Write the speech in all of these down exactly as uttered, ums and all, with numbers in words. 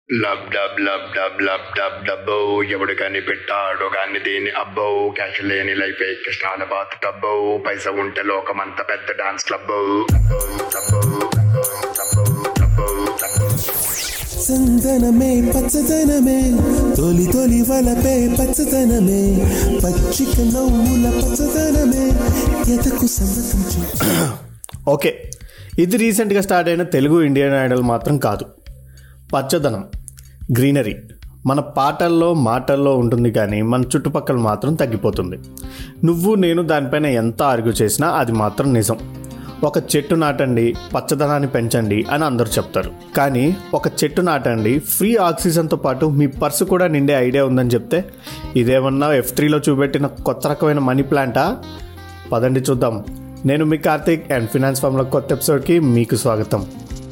లబ్ dub lub dub lub dub డబ్బో ఎవడు కాని పెట్టాడో కాని దేని అబ్బో క్యాష్ లేని లైఫ్ కష్టాల బాత్ టబ్బో పైస ఉంటే లోకమంత పెద్ద డాన్స్ క్లబ్బో. సందనమే పచ్చదనమే తొలి తొలి వలపే పచ్చదనమే పచ్చిక నవ్వుల పచ్చదనమే ఎదకు సమర్పించు. ఓకే, ఇది రీసెంట్గా స్టార్ట్ అయిన తెలుగు ఇండియన్ ఐడల్ మాత్రం కాదు. పచ్చదనం, గ్రీనరీ మన పాటల్లో మాటల్లో ఉంటుంది, కానీ మన చుట్టుపక్కల మాత్రం తగ్గిపోతుంది. నువ్వు నేను దానిపైన ఎంత ఆర్గ్యూ చేసినా అది మాత్రం నిజం. ఒక చెట్టు నాటండి, పచ్చదనాన్ని పెంచండి అని అందరూ చెప్తారు. కానీ ఒక చెట్టు నాటండి, ఫ్రీ ఆక్సిజన్తో పాటు మీ పర్సు కూడా నిండే ఐడియా ఉందని చెప్తే ఇదేమన్నా ఎఫ్ త్రీలో చూపెట్టిన కొత్త రకమైన మనీ ప్లాంటా? పదండి చూద్దాం. నేను మీ కార్తీక్ అండ్ ఫినాన్స్ ఫామ్లో కొత్త ఎపిసోడ్కి మీకు స్వాగతం.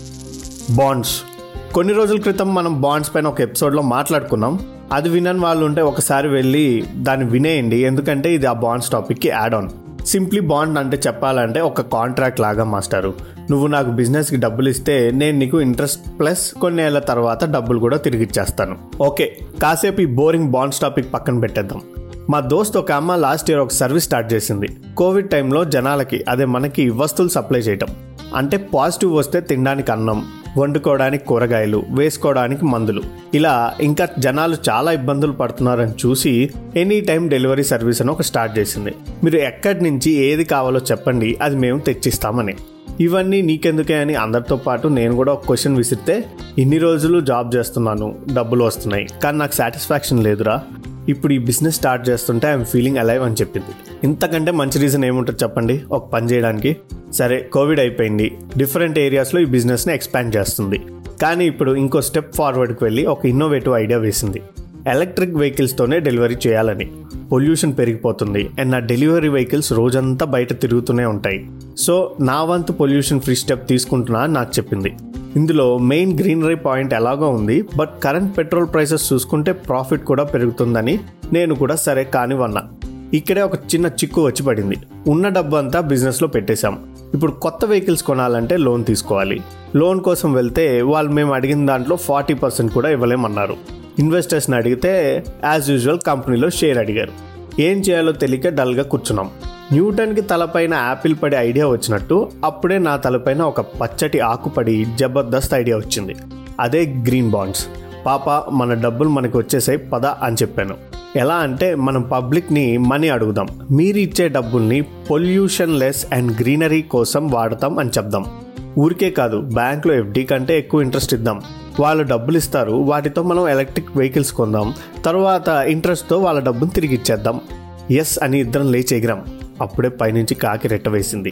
బాండ్స్. కొన్ని రోజుల క్రితం మనం బాండ్స్ పైన ఒక ఎపిసోడ్లో మాట్లాడుకున్నాం. అది వినని వాళ్ళు ఉంటే ఒకసారి వెళ్ళి దాన్ని వినేయండి, ఎందుకంటే ఇది ఆ బాండ్స్ టాపిక్కి యాడ్ ఆన్. సింప్లీ బాండ్ అంటే చెప్పాలంటే ఒక కాంట్రాక్ట్ లాగా మాస్టారు. నువ్వు నాకు బిజినెస్కి డబ్బులు ఇస్తే నేను నీకు ఇంట్రెస్ట్ ప్లస్ కొన్ని ఏళ్ళ తర్వాత డబ్బులు కూడా తిరిగి ఇచ్చేస్తాను. ఓకే, కాసేపు ఈ బోరింగ్ బాండ్స్ టాపిక్ పక్కన పెట్టేద్దాం. మా దోస్త్ ఒక అమ్మ లాస్ట్ ఇయర్ ఒక సర్వీస్ స్టార్ట్ చేసింది. కోవిడ్ టైంలో జనాలకి, అదే మనకి వస్తువులు సప్లై చేయటం. అంటే పాజిటివ్ వస్తే తినడానికి అన్నం, వండుకోవడానికి కూరగాయలు, వేసుకోవడానికి మందులు, ఇలా ఇంకా జనాలు చాలా ఇబ్బందులు పడుతున్నారని చూసి ఎనీ టైం డెలివరీ సర్వీస్ అని ఒక స్టార్ట్ చేసింది. మీరు ఎక్కడి నుంచి ఏది కావాలో చెప్పండి, అది మేము తెచ్చిస్తామని. ఇవన్నీ నీకెందుకే అని అందరితో పాటు నేను కూడా ఒక క్వశ్చన్ విసిరితే, ఇన్ని రోజులు జాబ్ చేస్తున్నాను, డబ్బులు వస్తున్నాయి, కానీ నాకు సాటిస్ఫాక్షన్ లేదురా, ఇప్పుడు ఈ బిజినెస్ స్టార్ట్ చేస్తుంటే ఐఎమ్ ఫీలింగ్ అలైవ్ అని చెప్పింది. ఇంతకంటే మంచి రీజన్ ఏముంటుంది చెప్పండి ఒక పని చేయడానికి? సరే, కోవిడ్ అయిపోయింది, డిఫరెంట్ ఏరియాస్లో ఈ బిజినెస్ని ఎక్స్పాండ్ చేస్తుంది. కానీ ఇప్పుడు ఇంకో స్టెప్ ఫార్వర్డ్కి వెళ్ళి ఒక ఇన్నోవేటివ్ ఐడియా వేసింది. ఎలక్ట్రిక్ వెహికల్స్తోనే డెలివరీ చేయాలని. పొల్యూషన్ పెరిగిపోతుంది అండ్ నా డెలివరీ వెహికల్స్ రోజంతా బయట తిరుగుతూనే ఉంటాయి. సో నా వంతు పొల్యూషన్ ఫ్రీ స్టెప్ తీసుకుంటున్నా అని నాకు చెప్పింది. ఇందులో మెయిన్ గ్రీనరీ పాయింట్ ఎలాగో ఉంది, బట్ కరెంట్ పెట్రోల్ ప్రైసెస్ చూసుకుంటే ప్రాఫిట్ కూడా పెరుగుతుందని నేను కూడా సరే కానివన్నా. ఇక్కడే ఒక చిన్న చిక్కు వచ్చి పడింది. ఉన్న డబ్బు అంతా బిజినెస్లో పెట్టేశాం. ఇప్పుడు కొత్త వెహికల్స్ కొనాలంటే లోన్ తీసుకోవాలి. లోన్ కోసం వెళ్తే వాళ్ళు మేము అడిగిన దాంట్లో ఫార్టీ పర్సెంట్ కూడా ఇవ్వలేమన్నారు. ఇన్వెస్టర్స్ని అడిగితే యాజ్ యూజువల్ కంపెనీలో షేర్ అడిగారు. ఏం చేయాలో తెలియక డల్గా కూర్చున్నాం. న్యూటన్కి తలపైన యాపిల్ పడి ఐడియా వచ్చినట్టు అప్పుడే నా తలపైన ఒక పచ్చటి ఆకు పడి జబర్దస్త్ ఐడియా వచ్చింది. అదే గ్రీన్ బాండ్స్. పాప, మన డబ్బులు మనకు వచ్చేసాయి పద అని చెప్పాను. ఎలా అంటే మనం పబ్లిక్ని మనీ అడుగుదాం, మీరు ఇచ్చే డబ్బుల్ని పొల్యూషన్ లెస్ అండ్ గ్రీనరీ కోసం వాడతాం అని చెప్దాం. ఊరికే కాదు, బ్యాంక్లో ఎఫ్డీ కంటే ఎక్కువ ఇంట్రెస్ట్ ఇద్దాం. వాళ్ళు డబ్బులు ఇస్తారు, వాటితో మనం ఎలక్ట్రిక్ వెహికల్స్ కొందాం, తర్వాత ఇంట్రెస్ట్తో వాళ్ళ డబ్బును తిరిగి ఇచ్చేద్దాం. ఎస్ అని ఇద్దరం లేచి ఎగిరాం. అప్పుడే పైనుంచి కాకి రెట్ట వేసింది.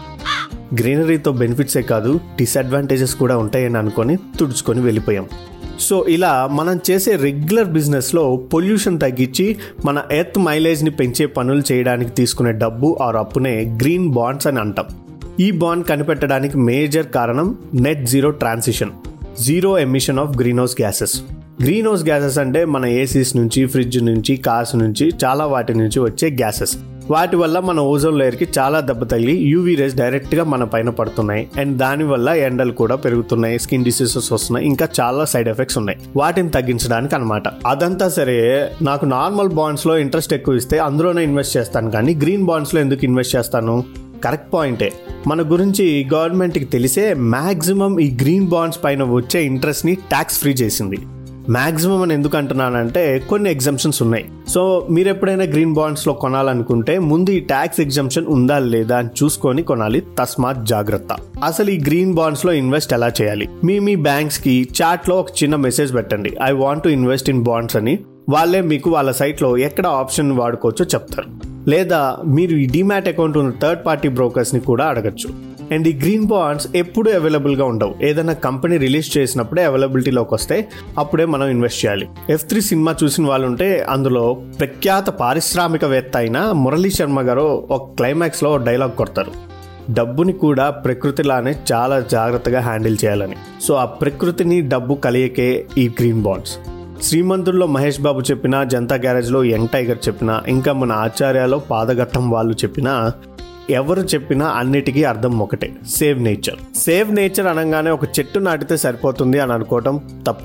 గ్రీనరీతో బెనిఫిట్సే కాదు, డిసడ్వాంటేజెస్ కూడా ఉంటాయని అనుకొని తుడుచుకొని వెళ్ళిపోయాం. సో ఇలా మనం చేసే రెగ్యులర్ బిజినెస్లో పొల్యూషన్ తగ్గించి మన ఎర్త్ మైలేజ్ని పెంచే పనులు చేయడానికి తీసుకునే డబ్బు ఆర్ అప్పునే గ్రీన్ బాండ్స్ అని అంటాం. ఈ బాండ్ కనిపెట్టడానికి మేజర్ కారణం net zero transition, zero emission of greenhouse gases. Greenhouse gases అంటే మన ఏసీస్ నుంచి, ఫ్రిడ్జ్ నుంచి, కార్స్ నుంచి, చాలా వాటి నుంచి వచ్చే గ్యాసెస్. వాటి వల్ల మన ఓజోన్ లేయర్కి చాలా దెబ్బ తగిలి యూవీ రేస్ డైరెక్ట్గా మన పైన పడుతున్నాయి. అండ్ దానివల్ల ఎండలు కూడా పెరుగుతున్నాయి, స్కిన్ డిసీజెస్ వస్తున్నాయి, ఇంకా చాలా సైడ్ ఎఫెక్ట్స్ ఉన్నాయి. వాటిని తగ్గించడానికి అనమాట. అదంతా సరే, నాకు నార్మల్ బాండ్స్లో ఇంట్రెస్ట్ ఎక్కువ ఇస్తే అందులోనే ఇన్వెస్ట్ చేస్తాను, కానీ గ్రీన్ బాండ్స్లో ఎందుకు ఇన్వెస్ట్ చేస్తాను? కరెక్ట్ పాయింటే. మన గురించి గవర్నమెంట్కి తెలిసే మ్యాక్సిమం ఈ గ్రీన్ బాండ్స్ పైన వచ్చే ఇంట్రెస్ట్ని ట్యాక్స్ ఫ్రీ చేసింది. మ్యాక్సిమం అని ఎందుకు అంటున్నానంటే కొన్ని ఎగ్జంప్షన్స్ ఉన్నాయి. సో మీరు ఎప్పుడైనా గ్రీన్ బాండ్స్లో కొనాలనుకుంటే ముందు ఈ ట్యాక్స్ ఎగ్జంప్షన్ ఉందా లేదా అని చూసుకొని కొనాలి. తస్మాత్ జాగ్రత్త. అసలు ఈ గ్రీన్ బాండ్స్లో ఇన్వెస్ట్ ఎలా చేయాలి? మీ మీ బ్యాంక్స్కి చాట్లో ఒక చిన్న మెసేజ్ పెట్టండి, I want to invest in bonds అని. వాళ్ళే మీకు వాళ్ళ సైట్లో ఎక్కడ ఆప్షన్ వాడుకోవచ్చో చెప్తారు. లేదా మీరు ఈ డిమాట్ అకౌంట్ ఉన్న థర్డ్ పార్టీ బ్రోకర్స్ని కూడా అడగచ్చు. అండ్ ఈ గ్రీన్ బాండ్స్ ఎప్పుడూ అవైలబుల్గా ఉండవు. ఏదైనా కంపెనీ రిలీజ్ చేసినప్పుడే అవైలబిలిటీలోకి వస్తాయి, అప్పుడే మనం ఇన్వెస్ట్ చేయాలి. ఎఫ్ త్రీ సినిమా చూసిన వాళ్ళు ఉంటే అందులో ప్రఖ్యాత పారిశ్రామికవేత్త అయిన మురళీ శర్మ గారు ఒక క్లైమాక్స్లో డైలాగ్ కొడతారు, డబ్బుని కూడా ప్రకృతిలానే చాలా జాగ్రత్తగా హ్యాండిల్ చేయాలని. సో ఆ ప్రకృతిని డబ్బు కలియకే ఈ గ్రీన్ బాండ్స్. శ్రీమంతుల్లో మహేష్ బాబు చెప్పినా, జనతా గ్యారేజ్లో యంగ్ టైగర్ చెప్పినా, ఇంకా మన ఆచార్యాలో పాదఘట్టం వాళ్ళు చెప్పినా, ఎవరు చెప్పినా అన్నిటికీ అర్థం ఒకటే, సేవ్ నేచర్. సేవ్ నేచర్ అనగానే ఒక చెట్టు నాటితే సరిపోతుంది అని అనుకోవటం తప్పు.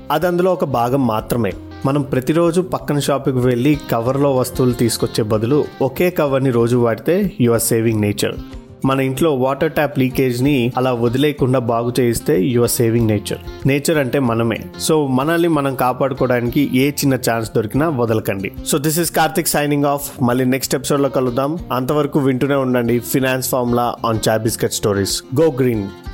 అది అందులో ఒక భాగం మాత్రమే. మనం ప్రతిరోజు పక్కన షాప్కి వెళ్ళి కవర్లో వస్తువులు తీసుకొచ్చే బదులు ఒకే కవర్ని రోజు వాడితే యు ఆర్ సేవింగ్ నేచర్. మన ఇంట్లో వాటర్ ట్యాప్ లీకేజ్ని అలా వదిలేయకుండా బాగు చేయిస్తే you are saving nature. Nature అంటే మనమే. సో మనల్ని మనం కాపాడుకోవడానికి ఏ చిన్న ఛాన్స్ దొరికినా వదలకండి. So this is Karthik signing off. మళ్ళీ నెక్స్ట్ ఎపిసోడ్లో కలుద్దాం. అంతవరకు వింటూనే ఉండండి finance formula on chai biscuit stories. Go green.